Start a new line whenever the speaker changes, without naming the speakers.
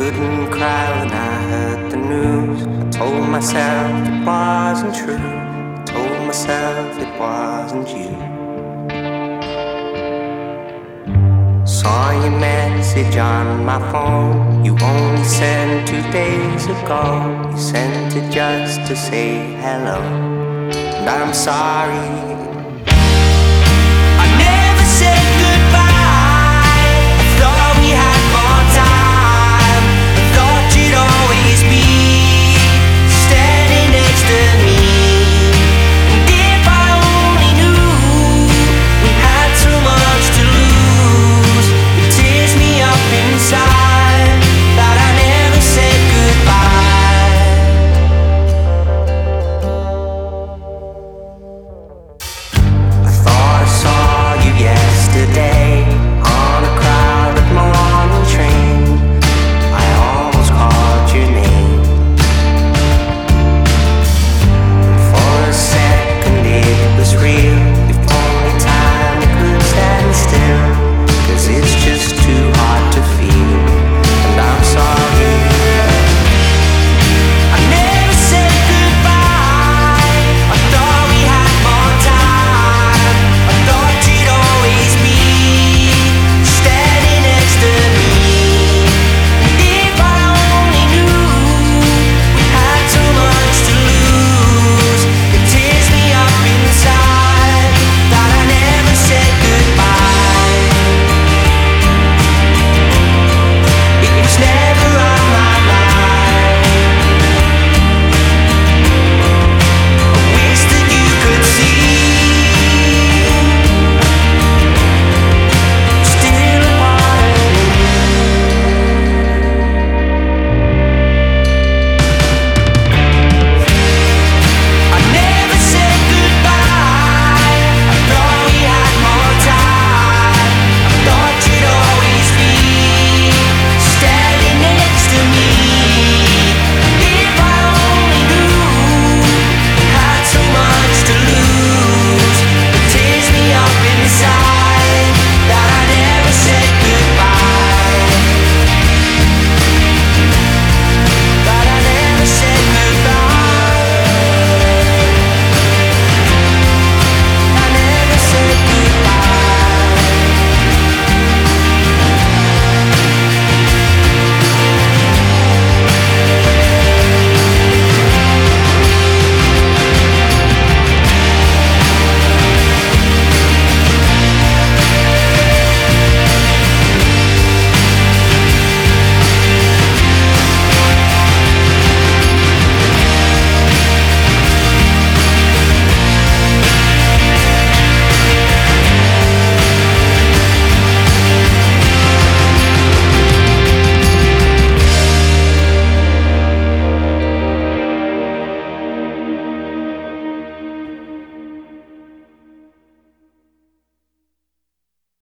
couldn't cry when I heard the news. I told myself it wasn't true. I told myself it wasn't you. Saw your message on my phone. You only sent 2 days ago. You sent it just to say hello. And I'm sorry